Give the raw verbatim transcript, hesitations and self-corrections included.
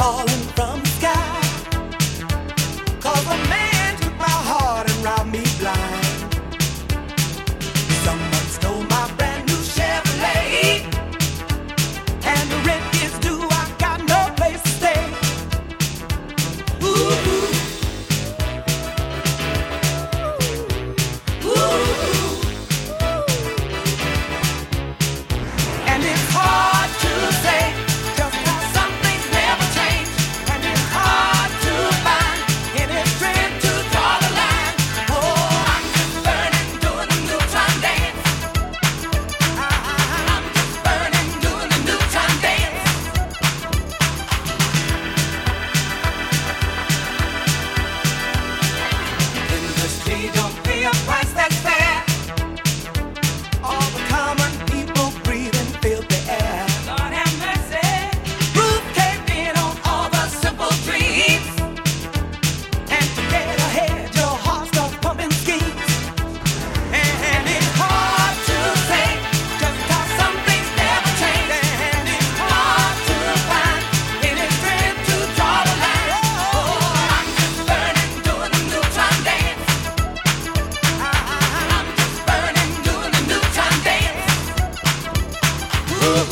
falling from the sky. 'Cause a man took my heart and robbed me blind. Someone stole my brand new Chevrolet, and the rent is due, I got no place to stay. Ooh, ooh, and it's hard to say just how some things never change, and it's hard to find any strength to draw the line. Oh, I'm just burning, doing the neutron dance. I'm just burning, doing the neutron dance. Industry don't pay a price that's fair. All the common people breathing filthy air. Lord have mercy. Roof caved in on all the simple dreams. And to get ahead, your heart starts pumping schemes. And it's hard to say just how some things never change. And it's hard to find any strength to draw the line. Oh, I'm just burning, doing the neutron dance. I'm just burning, doing the neutron dance. Ooh.